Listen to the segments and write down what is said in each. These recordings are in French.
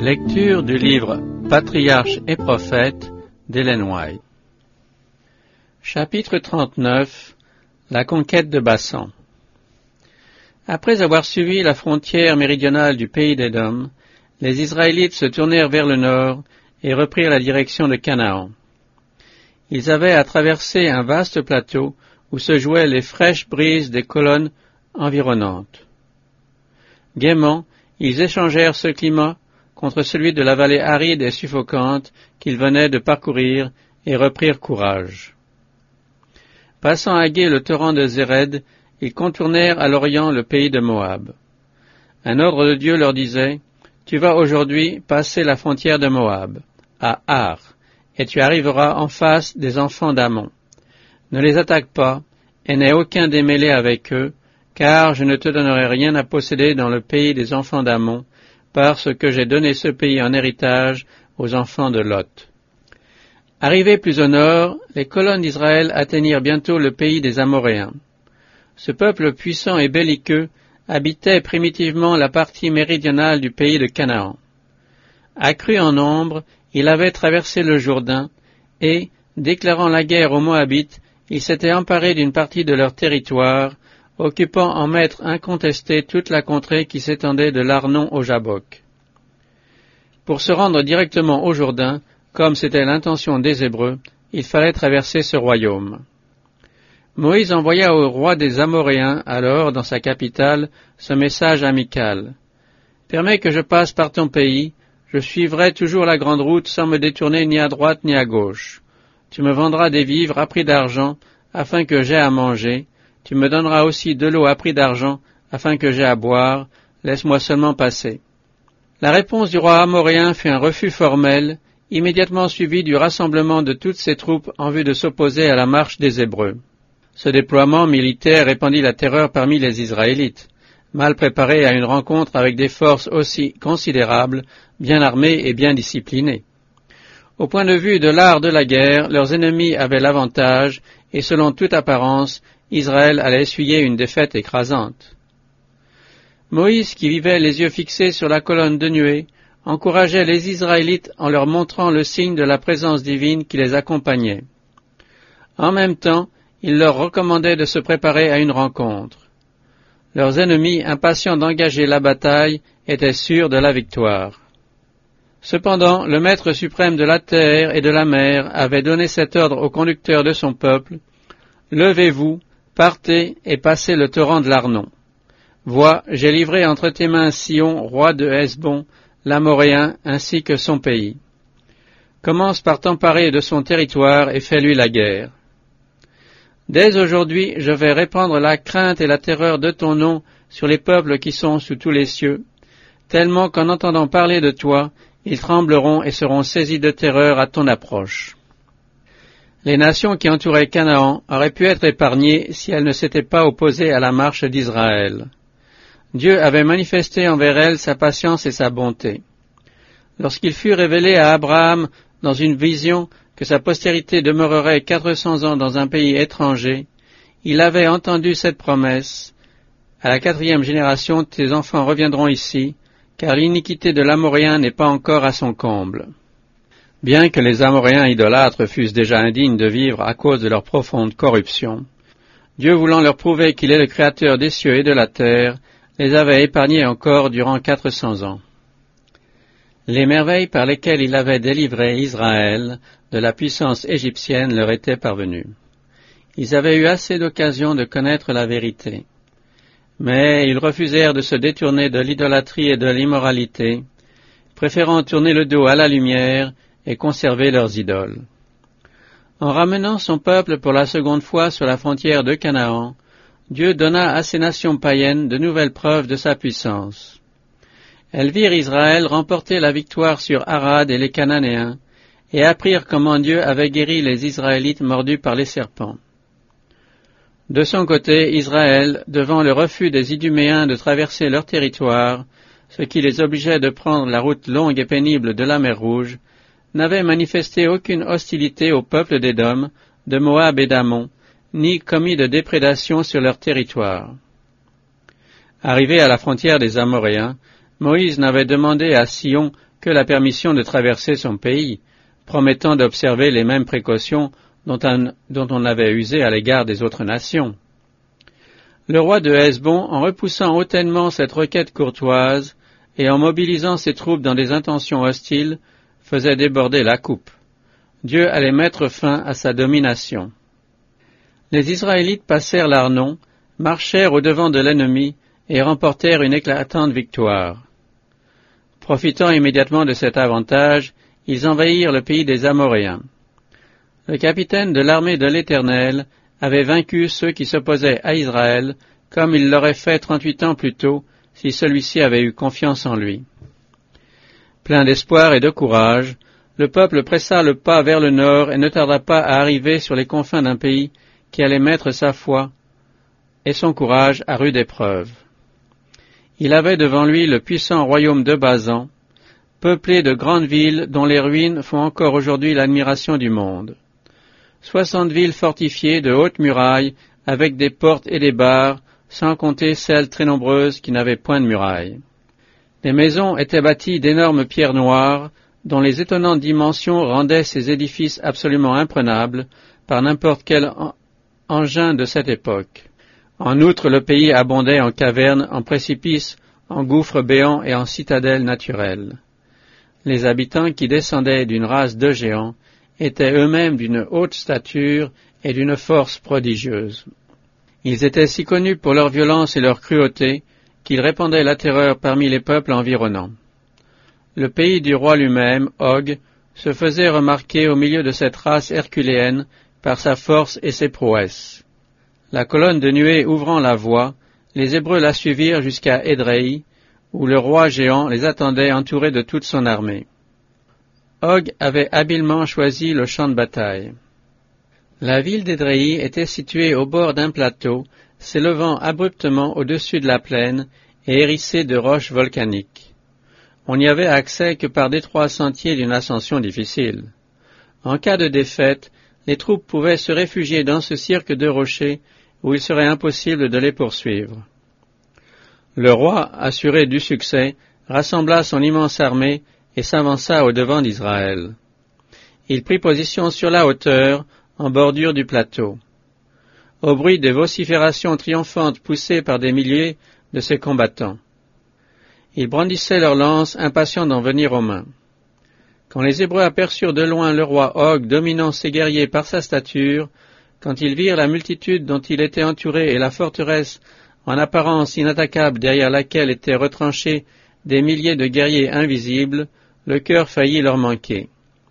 Lecture du livre Patriarches et prophètes d'Ellen White. Chapitre 39. La conquête de Bassan. Après avoir suivi la frontière méridionale du pays d'Édom, les Israélites se tournèrent vers le nord et reprirent la direction de Canaan. Ils avaient à traverser un vaste plateau où se jouaient les fraîches brises des colonnes environnantes. Gaiement, ils échangèrent ce climat contre celui de la vallée aride et suffocante qu'ils venaient de parcourir et reprirent courage. Passant à gué le torrent de Zéred, ils contournèrent à l'orient le pays de Moab. Un ordre de Dieu leur disait, « Tu vas aujourd'hui passer la frontière de Moab, à Ar, et tu arriveras en face des enfants d'Ammon. Ne les attaque pas, et n'aie aucun démêlé avec eux, car je ne te donnerai rien à posséder dans le pays des enfants d'Ammon, parce que j'ai donné ce pays en héritage aux enfants de Lot. » Arrivés plus au nord, les colonnes d'Israël atteignirent bientôt le pays des Amoréens. Ce peuple puissant et belliqueux habitait primitivement la partie méridionale du pays de Canaan. Accru en nombre, il avait traversé le Jourdain et, déclarant la guerre aux Moabites, il s'était emparé d'une partie de leur territoire, occupant en maître incontesté toute la contrée qui s'étendait de l'Arnon au Jabbok. Pour se rendre directement au Jourdain, comme c'était l'intention des Hébreux, il fallait traverser ce royaume. Moïse envoya au roi des Amoréens, alors dans sa capitale, ce message amical. « Permets que je passe par ton pays, je suivrai toujours la grande route sans me détourner ni à droite ni à gauche. Tu me vendras des vivres à prix d'argent, afin que j'aie à manger. Tu me donneras aussi de l'eau à prix d'argent, afin que j'aie à boire. Laisse-moi seulement passer. » La réponse du roi amoréen fut un refus formel, immédiatement suivi du rassemblement de toutes ses troupes en vue de s'opposer à la marche des Hébreux. Ce déploiement militaire répandit la terreur parmi les Israélites, mal préparés à une rencontre avec des forces aussi considérables, bien armées et bien disciplinées. Au point de vue de l'art de la guerre, leurs ennemis avaient l'avantage, et selon toute apparence, Israël allait essuyer une défaite écrasante. Moïse, qui vivait les yeux fixés sur la colonne de nuée, encourageait les Israélites en leur montrant le signe de la présence divine qui les accompagnait. En même temps, il leur recommandait de se préparer à une rencontre. Leurs ennemis, impatients d'engager la bataille, étaient sûrs de la victoire. Cependant, le Maître suprême de la terre et de la mer avait donné cet ordre aux conducteurs de son peuple, « Levez-vous, partez et passez le torrent de l'Arnon. Vois, j'ai livré entre tes mains Sion, roi de Hesbon, l'Amoréen, ainsi que son pays. Commence par t'emparer de son territoire et fais-lui la guerre. Dès aujourd'hui, je vais répandre la crainte et la terreur de ton nom sur les peuples qui sont sous tous les cieux, tellement qu'en entendant parler de toi, ils trembleront et seront saisis de terreur à ton approche. » Les nations qui entouraient Canaan auraient pu être épargnées si elles ne s'étaient pas opposées à la marche d'Israël. Dieu avait manifesté envers elles sa patience et sa bonté. Lorsqu'il fut révélé à Abraham dans une vision que sa postérité demeurerait 400 ans dans un pays étranger, il avait entendu cette promesse. À la 4e génération, tes enfants reviendront ici, car l'iniquité de l'Amoréen n'est pas encore à son comble. Bien que les Amoréens idolâtres fussent déjà indignes de vivre à cause de leur profonde corruption, Dieu voulant leur prouver qu'il est le Créateur des cieux et de la terre, les avait épargnés encore durant 400 ans. Les merveilles par lesquelles il avait délivré Israël de la puissance égyptienne leur étaient parvenues. Ils avaient eu assez d'occasions de connaître la vérité. Mais ils refusèrent de se détourner de l'idolâtrie et de l'immoralité, préférant tourner le dos à la lumière et conserver leurs idoles. En ramenant son peuple pour la seconde fois sur la frontière de Canaan, Dieu donna à ces nations païennes de nouvelles preuves de sa puissance. Elles virent Israël remporter la victoire sur Arad et les Cananéens, et apprirent comment Dieu avait guéri les Israélites mordus par les serpents. De son côté, Israël, devant le refus des Iduméens de traverser leur territoire, ce qui les obligeait de prendre la route longue et pénible de la mer Rouge, n'avait manifesté aucune hostilité au peuple d'Édom, de Moab et d'Ammon, ni commis de déprédation sur leur territoire. Arrivé à la frontière des Amoréens, Moïse n'avait demandé à Sion que la permission de traverser son pays, promettant d'observer les mêmes précautions dont on avait usé à l'égard des autres nations. Le roi de Hesbon, en repoussant hautement cette requête courtoise et en mobilisant ses troupes dans des intentions hostiles, faisait déborder la coupe. Dieu allait mettre fin à sa domination. Les Israélites passèrent l'Arnon, marchèrent au-devant de l'ennemi et remportèrent une éclatante victoire. Profitant immédiatement de cet avantage, ils envahirent le pays des Amoréens. Le capitaine de l'armée de l'Éternel avait vaincu ceux qui s'opposaient à Israël, comme il l'aurait fait 38 ans plus tôt, si celui-ci avait eu confiance en lui. Plein d'espoir et de courage, le peuple pressa le pas vers le nord et ne tarda pas à arriver sur les confins d'un pays qui allait mettre sa foi et son courage à rude épreuve. Il avait devant lui le puissant royaume de Basan, peuplé de grandes villes dont les ruines font encore aujourd'hui l'admiration du monde. 60 villes fortifiées de hautes murailles, avec des portes et des barres, sans compter celles très nombreuses qui n'avaient point de murailles. Les maisons étaient bâties d'énormes pierres noires, dont les étonnantes dimensions rendaient ces édifices absolument imprenables par n'importe quel engin de cette époque. En outre, le pays abondait en cavernes, en précipices, en gouffres béants et en citadelles naturelles. Les habitants qui descendaient d'une race de géants étaient eux-mêmes d'une haute stature et d'une force prodigieuse. Ils étaient si connus pour leur violence et leur cruauté qu'ils répandaient la terreur parmi les peuples environnants. Le pays du roi lui-même, Og, se faisait remarquer au milieu de cette race herculéenne par sa force et ses prouesses. La colonne de nuée ouvrant la voie, les Hébreux la suivirent jusqu'à Édréi, où le roi géant les attendait entouré de toute son armée. Og avait habilement choisi le champ de bataille. La ville d'Édréi était située au bord d'un plateau, s'élevant abruptement au-dessus de la plaine et hérissée de roches volcaniques. On n'y avait accès que par d'étroits sentiers d'une ascension difficile. En cas de défaite, les troupes pouvaient se réfugier dans ce cirque de rochers où il serait impossible de les poursuivre. Le roi, assuré du succès, rassembla son immense armée et s'avança au-devant d'Israël. Il prit position sur la hauteur, en bordure du plateau. Au bruit des vociférations triomphantes poussées par des milliers de ses combattants. Ils brandissaient leurs lances, impatients d'en venir aux mains. Quand les Hébreux aperçurent de loin le roi Og dominant ses guerriers par sa stature, quand ils virent la multitude dont il était entouré et la forteresse en apparence inattaquable derrière laquelle étaient retranchés des milliers de guerriers invisibles, le cœur faillit leur manquer.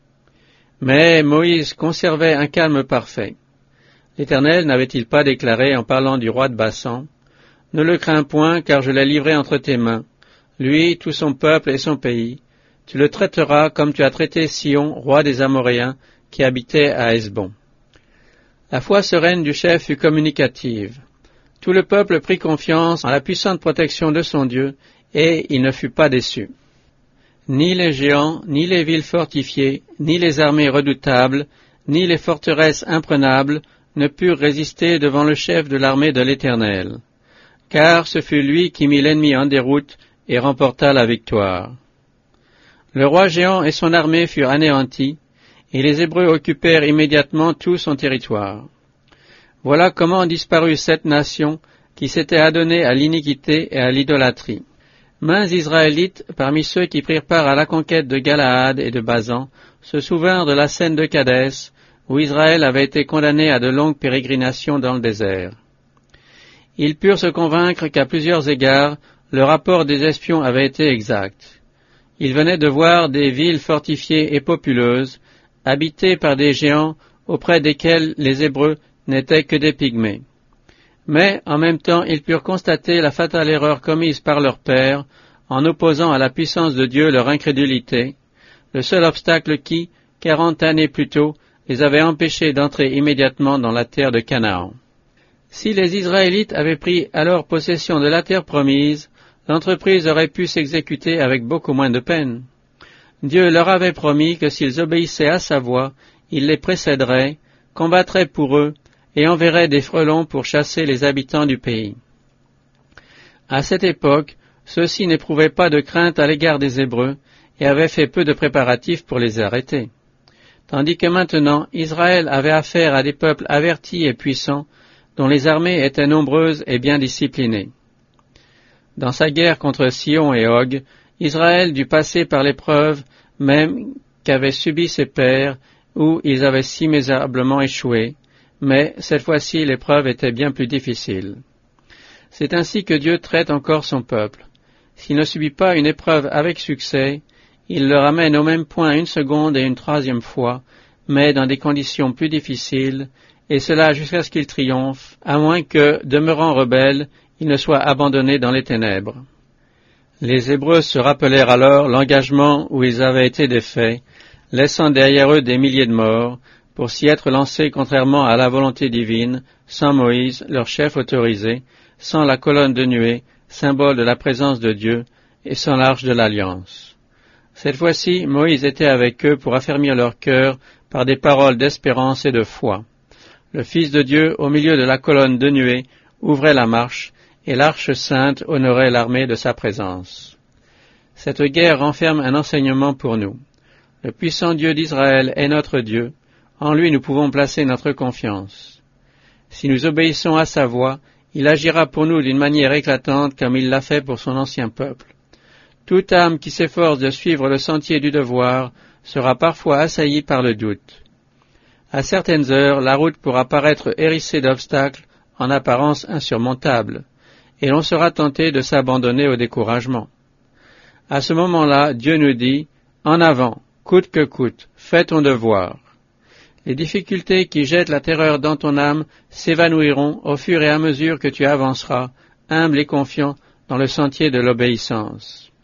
Mais Moïse conservait un calme parfait. L'Éternel n'avait-il pas déclaré en parlant du roi de Basan, « Ne le crains point, car je l'ai livré entre tes mains, lui, tout son peuple et son pays. Tu le traiteras comme tu as traité Sion, roi des Amoréens, qui habitait à Hesbon. » La foi sereine du chef fut communicative. Tout le peuple prit confiance en la puissante protection de son Dieu, et il ne fut pas déçu. Ni les géants, ni les villes fortifiées, ni les armées redoutables, ni les forteresses imprenables ne purent résister devant le chef de l'armée de l'Éternel, car ce fut lui qui mit l'ennemi en déroute et remporta la victoire. Le roi géant et son armée furent anéantis, et les Hébreux occupèrent immédiatement tout son territoire. Voilà comment disparut cette nation qui s'était adonnée à l'iniquité et à l'idolâtrie. Maints Israélites, parmi ceux qui prirent part à la conquête de Galaad et de Basan, se souvinrent de la scène de Kadès, où Israël avait été condamné à de longues pérégrinations dans le désert. Ils purent se convaincre qu'à plusieurs égards, le rapport des espions avait été exact. Ils venaient de voir des villes fortifiées et populeuses, habitées par des géants auprès desquels les Hébreux n'étaient que des pygmées. Mais, en même temps, ils purent constater la fatale erreur commise par leur père en opposant à la puissance de Dieu leur incrédulité, le seul obstacle qui, 40 années plus tôt, les avait empêchés d'entrer immédiatement dans la terre de Canaan. Si les Israélites avaient pris alors possession de la terre promise, l'entreprise aurait pu s'exécuter avec beaucoup moins de peine. Dieu leur avait promis que s'ils obéissaient à sa voix, il les précéderait, combattrait pour eux, et enverrait des frelons pour chasser les habitants du pays. À cette époque, ceux-ci n'éprouvaient pas de crainte à l'égard des Hébreux, et avait fait peu de préparatifs pour les arrêter. Tandis que maintenant, Israël avait affaire à des peuples avertis et puissants, dont les armées étaient nombreuses et bien disciplinées. Dans sa guerre contre Sion et Og, Israël dut passer par l'épreuve même qu'avaient subi ses pères, où ils avaient si misérablement échoué, mais cette fois-ci l'épreuve était bien plus difficile. C'est ainsi que Dieu traite encore son peuple. S'il ne subit pas une épreuve avec succès, il le ramène au même point une seconde et une troisième fois, mais dans des conditions plus difficiles, et cela jusqu'à ce qu'il triomphe, à moins que, demeurant rebelle, il ne soit abandonné dans les ténèbres. Les Hébreux se rappelèrent alors l'engagement où ils avaient été défaits, laissant derrière eux des milliers de morts, pour s'y être lancés contrairement à la volonté divine, sans Moïse, leur chef autorisé, sans la colonne de nuée, symbole de la présence de Dieu, et sans l'arche de l'alliance. Cette fois-ci, Moïse était avec eux pour affermir leur cœur par des paroles d'espérance et de foi. Le Fils de Dieu, au milieu de la colonne de nuée, ouvrait la marche, et l'arche sainte honorait l'armée de sa présence. Cette guerre renferme un enseignement pour nous. Le puissant Dieu d'Israël est notre Dieu, en lui nous pouvons placer notre confiance. Si nous obéissons à sa voix, il agira pour nous d'une manière éclatante comme il l'a fait pour son ancien peuple. Toute âme qui s'efforce de suivre le sentier du devoir sera parfois assaillie par le doute. À certaines heures, la route pourra paraître hérissée d'obstacles en apparence insurmontables, et l'on sera tenté de s'abandonner au découragement. À ce moment-là, Dieu nous dit « En avant, coûte que coûte, fais ton devoir ». Les difficultés qui jettent la terreur dans ton âme s'évanouiront au fur et à mesure que tu avanceras, humble et confiant, dans le sentier de l'obéissance.